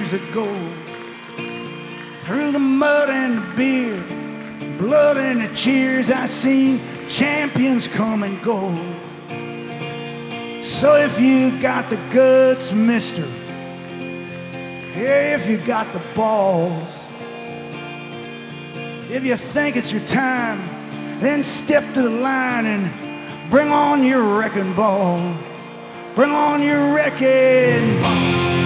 years ago. Through the mud and the beer, blood and the cheers, I seen champions come and go. So if you got the guts, mister, if you got the balls, if you think it's your time, then step to the line and bring on your wrecking ball. Bring on your wrecking ball.